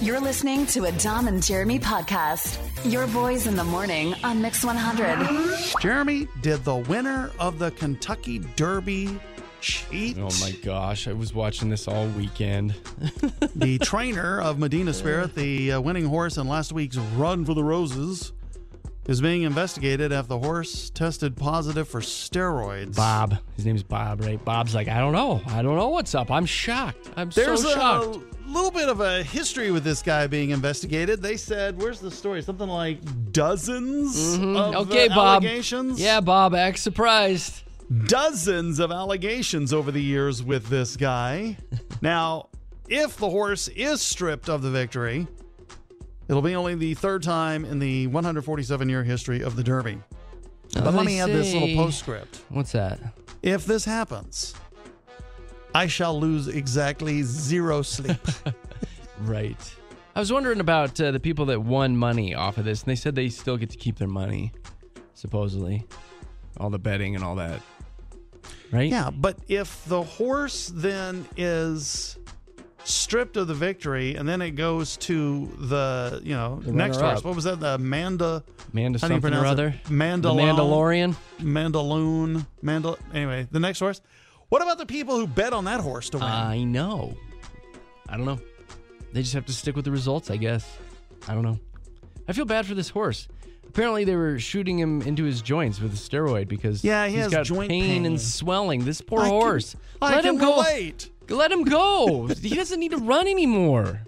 You're listening to a Dom and Jeremy podcast. Your boys in the morning on Mix 100. Jeremy, did the winner of the Kentucky Derby cheat? Oh my gosh, I was watching this all weekend. The trainer of Medina Spirit, the winning horse in last week's Run for the Roses, is being investigated after the horse tested positive for steroids. Bob. His name's Bob, right? Bob's like, I don't know what's up. I'm shocked. There's so shocked. a little bit of a history with this guy being investigated. They said, where's the story? Something like dozens of allegations? Bob. Yeah, Bob, act surprised. Dozens of allegations over the years with this guy. Now, if the horse is stripped of the victory, it'll be only the third time in the 147-year history of the Derby. But let me add this little postscript. What's that? If this happens, I shall lose exactly 0 sleep. Right. I was wondering about the people that won money off of this, and they said they still get to keep their money, supposedly. All the betting and all that. Right? Yeah, but if the horse then is stripped of the victory, and then it goes to the next horse. What was that? The Amanda something or other. Mandalorian. The Mandaloon. Anyway, the next horse. What about the people who bet on that horse to win? I know. I don't know. They just have to stick with the results, I guess. I don't know. I feel bad for this horse. Apparently, they were shooting him into his joints with a steroid because he he's has got joint pain and swelling. This poor horse. Let him go. Let him go. He doesn't need to run anymore.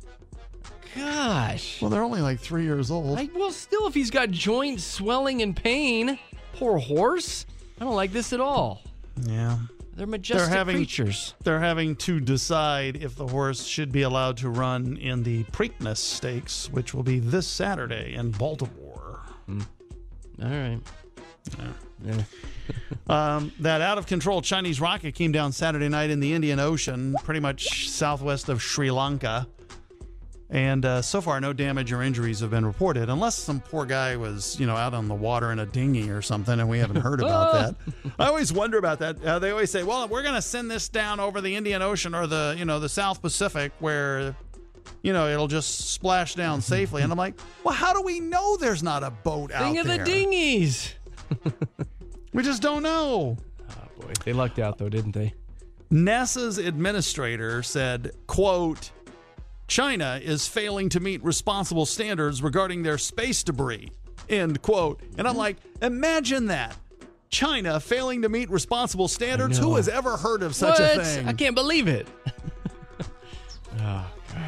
Gosh. Well, they're only like 3 years old. Well, still, if he's got joint swelling and pain, poor horse. I don't like this at all. Yeah. They're majestic creatures. They're having to decide if the horse should be allowed to run in the Preakness Stakes, which will be this Saturday in Baltimore. All right. Yeah. That out-of-control Chinese rocket came down Saturday night in the Indian Ocean, pretty much southwest of Sri Lanka. And so far, no damage or injuries have been reported, unless some poor guy was, out on the water in a dinghy or something, and we haven't heard about that. I always wonder about that. They always say, well, we're going to send this down over the Indian Ocean or the South Pacific where, it'll just splash down safely. And I'm like, well, how do we know there's not a boat out there? Think of the dinghies. We just don't know. Oh, boy. They lucked out, though, didn't they? NASA's administrator said, quote, China is failing to meet responsible standards regarding their space debris, end quote. And I'm like, imagine that. China failing to meet responsible standards? Who has ever heard of such a thing? I can't believe it. Oh, God.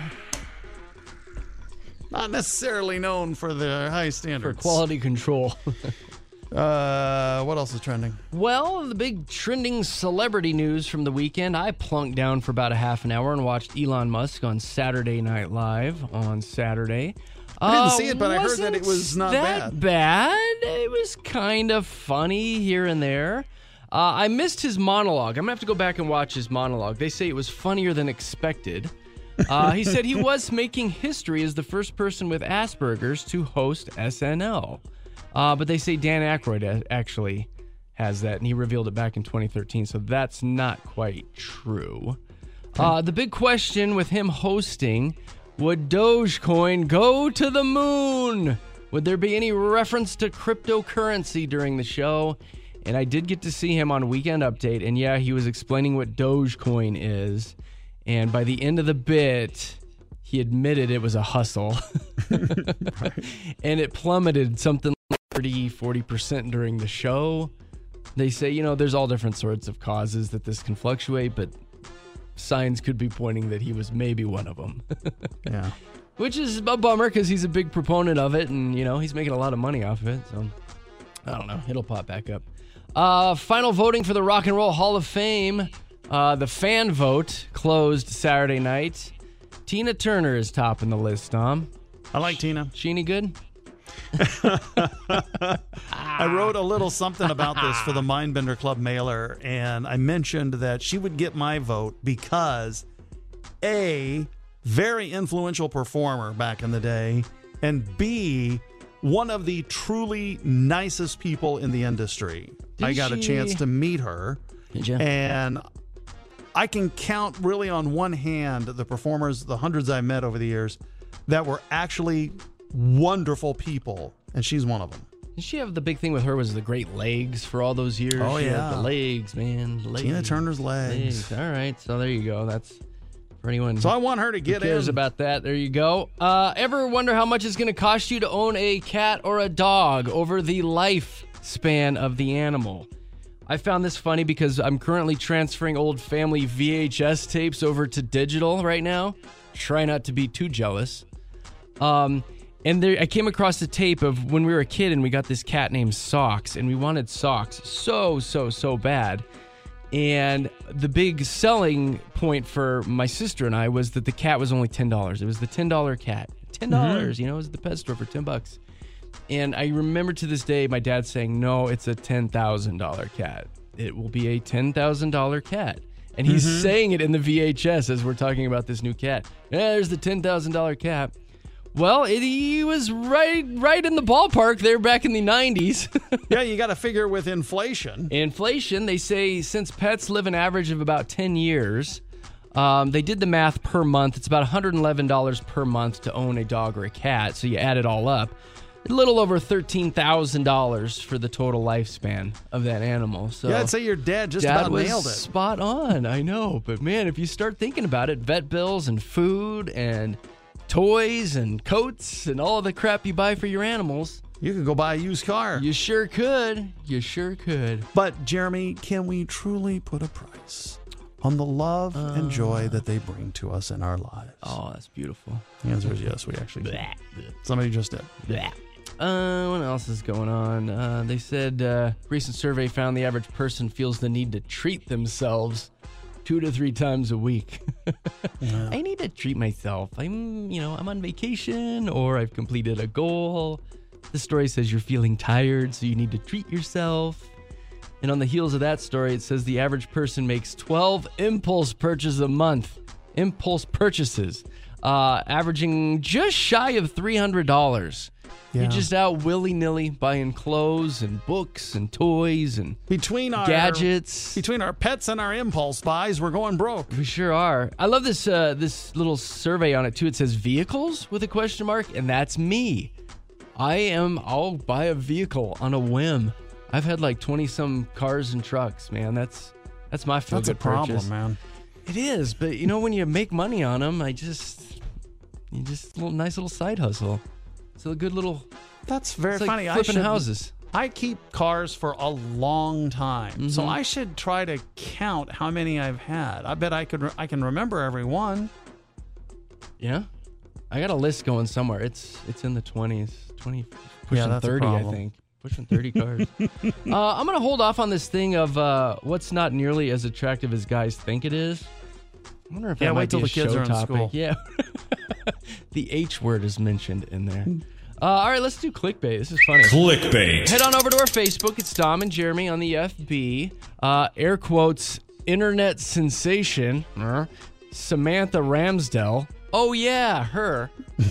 Not necessarily known for their high standards. For quality control. What else is trending? Well, the big trending celebrity news from the weekend. I plunked down for about a half an hour and watched Elon Musk on Saturday Night Live on Saturday. I didn't see it, but I heard that it was not bad. It was kind of funny here and there. I missed his monologue. I'm going to have to go back and watch his monologue. They say it was funnier than expected. He said he was making history as the first person with Asperger's to host SNL. But they say Dan Aykroyd actually has that, and he revealed it back in 2013, so that's not quite true. The big question with him hosting, would Dogecoin go to the moon? Would there be any reference to cryptocurrency during the show? And I did get to see him on Weekend Update, and yeah, he was explaining what Dogecoin is, and by the end of the bit, he admitted it was a hustle. Right. And it plummeted something 40% during the show. They say, there's all different sorts of causes that this can fluctuate, but signs could be pointing that he was maybe one of them. Yeah. Which is a bummer because he's a big proponent of it, and, he's making a lot of money off of it. So, I don't know. It'll pop back up. Final voting for the Rock and Roll Hall of Fame. The fan vote closed Saturday night. Tina Turner is topping the list, Tom. I like Tina. She any good? I wrote a little something about this for the Mindbender Club mailer, and I mentioned that she would get my vote because, A, very influential performer back in the day, and B, one of the truly nicest people in the industry. I got a chance to meet her. Did you? And I can count really on one hand the performers, the hundreds I've met over the years, that were actually wonderful people, and she's one of them. Did she have the big thing with her was the great legs for all those years? Oh, She had yeah. the legs, man. Legs. Tina Turner's legs. All right, so there you go. That's for anyone So I want her to who get cares in. about that. There you go. Ever wonder how much it's going to cost you to own a cat or a dog over the lifespan of the animal? I found this funny because I'm currently transferring old family VHS tapes over to digital right now. Try not to be too jealous. And I came across a tape of when we were a kid and we got this cat named Socks, and we wanted Socks so bad. And the big selling point for my sister and I was that the cat was only $10. It was the $10 cat. $10, it was at the pet store for $10. And I remember to this day my dad saying, no, it's a $10,000 cat. It will be a $10,000 cat. And he's saying it in the VHS as we're talking about this new cat. Yeah, there's the $10,000 cat. Well, he was right in the ballpark there back in the 90s. Yeah, you got to figure with inflation. Inflation, they say since pets live an average of about 10 years, they did the math per month. It's about $111 per month to own a dog or a cat. So you add it all up. A little over $13,000 for the total lifespan of that animal. So Yeah, I'd say your dad just Dad about was nailed it. spot on. I know. But man, if you start thinking about it, vet bills and food and toys and coats and all the crap you buy for your animals, You could go buy a used car. you sure could. You sure could. But, Jeremy, can we truly put a price on the love and joy that they bring to us in our lives? Oh, that's beautiful. The answer is yes, we actually can. Blah. Somebody just did. Blah. What else is going on? They said recent survey found the average person feels the need to treat themselves 2 to 3 times a week. I need to treat myself. I'm on vacation or I've completed a goal. The story says you're feeling tired, so you need to treat yourself. And on the heels of that story, it says the average person makes 12 impulse purchases a month. Impulse purchases, averaging just shy of $300. Yeah. You're just out willy-nilly buying clothes and books and toys and gadgets. Between our pets and our impulse buys, we're going broke. We sure are. I love this this little survey on it, too. It says vehicles with a question mark, and that's me. I'll buy a vehicle on a whim. I've had like 20-some cars and trucks, man. That's my feel-good That's a problem, purchase. man. It is, but when you make money on them, just a little nice little side hustle. It's a good little. That's very It's like funny. flipping houses. I keep cars for a long time, so I should try to count how many I've had. I bet I can remember every one. Yeah, I got a list going somewhere. It's in the 20s, 20 pushing that's a 30, I problem. think. Pushing 30 cars. I'm gonna hold off on this thing of what's not nearly as attractive as guys think it is. I wonder if that Yeah, might wait till be a the kids show are in topic. school. Yeah, the H word is mentioned in there. All right, let's do clickbait. This is funny. Clickbait. Head on over to our Facebook. It's Dom and Jeremy on the FB. Air quotes, internet sensation, Samantha Ramsdell. Oh, yeah, her.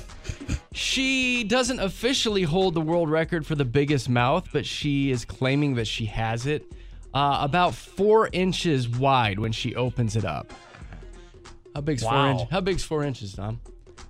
She doesn't officially hold the world record for the biggest mouth, but she is claiming that she has it. About 4 inches wide when she opens it up. How big's 4 inches? How big's 4 inches, Dom?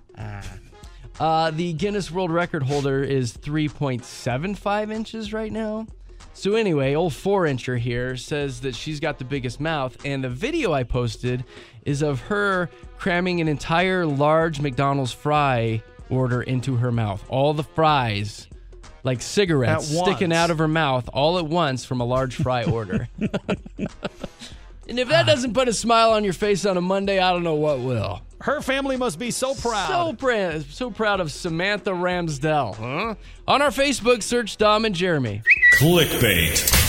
The Guinness World Record holder is 3.75 inches right now. So anyway, old 4-incher here says that she's got the biggest mouth, and the video I posted is of her cramming an entire large McDonald's fry order into her mouth. All the fries, like cigarettes, At sticking once. out of her mouth all at once from a large fry order. And if that doesn't put a smile on your face on a Monday, I don't know what will. Her family must be so proud. So proud of Samantha Ramsdell. Huh? On our Facebook, search Dom and Jeremy. Clickbait.